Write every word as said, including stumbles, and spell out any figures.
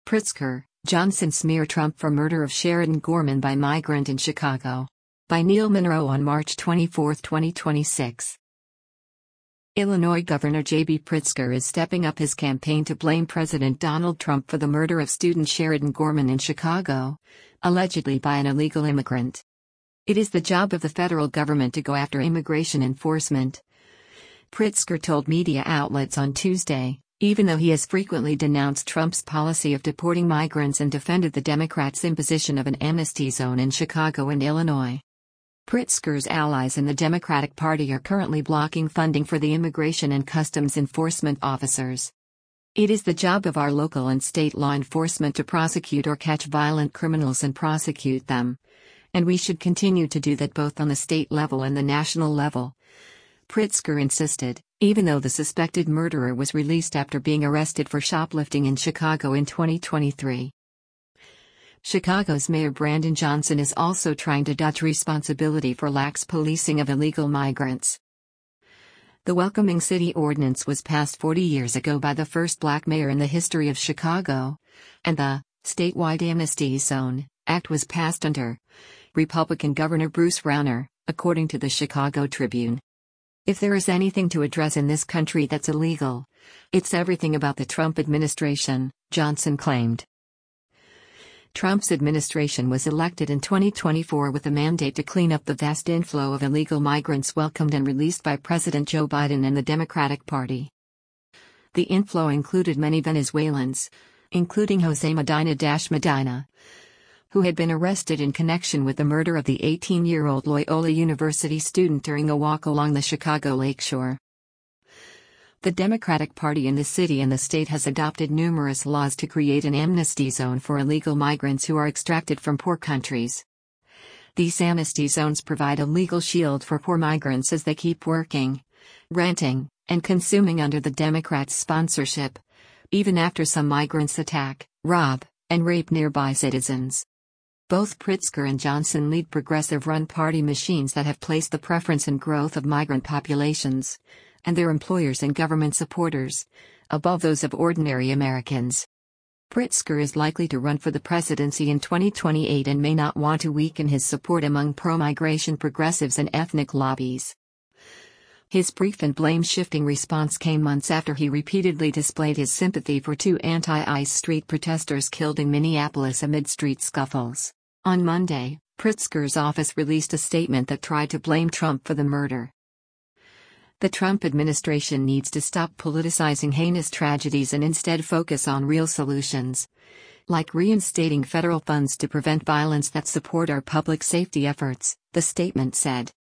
Pritzker, Johnson smear Trump for murder of Sheridan Gorman by migrant in Chicago. By Neil Monroe on March twenty-fourth, twenty twenty-six. Illinois Governor J B Pritzker is stepping up his campaign to blame President Donald Trump for the murder of student Sheridan Gorman in Chicago, allegedly by an illegal immigrant. It is the job of the federal government to go after immigration enforcement, Pritzker told media outlets on Tuesday, even though he has frequently denounced Trump's policy of deporting migrants and defended the Democrats' imposition of an amnesty zone in Chicago and Illinois. Pritzker's allies in the Democratic Party are currently blocking funding for the immigration and customs enforcement officers. It is the job of our local and state law enforcement to prosecute or catch violent criminals and prosecute them. And we should continue to do that both on the state level and the national level, Pritzker insisted, even though the suspected murderer was released after being arrested for shoplifting in Chicago in twenty twenty-three. Chicago's Mayor Brandon Johnson is also trying to dodge responsibility for lax policing of illegal migrants. The Welcoming City Ordinance was passed forty years ago by the first black mayor in the history of Chicago, and the Statewide Amnesty Zone Act was passed under Republican Governor Bruce Rauner, according to the Chicago Tribune. If there is anything to address in this country that's illegal, it's everything about the Trump administration, Johnson claimed. Trump's administration was elected in twenty twenty-four with a mandate to clean up the vast inflow of illegal migrants welcomed and released by President Joe Biden and the Democratic Party. The inflow included many Venezuelans, including Jose Medina Medina, who had been arrested in connection with the murder of the eighteen-year-old Loyola University student during a walk along the Chicago lakeshore. The Democratic Party in the city and the state has adopted numerous laws to create an amnesty zone for illegal migrants who are extracted from poor countries. These amnesty zones provide a legal shield for poor migrants as they keep working, renting, and consuming under the Democrats' sponsorship, even after some migrants attack, rob, and rape nearby citizens. Both Pritzker and Johnson lead progressive-run party machines that have placed the preference and growth of migrant populations, and their employers and government supporters, above those of ordinary Americans. Pritzker is likely to run for the presidency in twenty twenty-eight and may not want to weaken his support among pro-migration progressives and ethnic lobbies. His brief and blame-shifting response came months after he repeatedly displayed his sympathy for two anti-ICE street protesters killed in Minneapolis amid street scuffles. On Monday, Pritzker's office released a statement that tried to blame Trump for the murder. The Trump administration needs to stop politicizing heinous tragedies and instead focus on real solutions, like reinstating federal funds to prevent violence that support our public safety efforts, the statement said.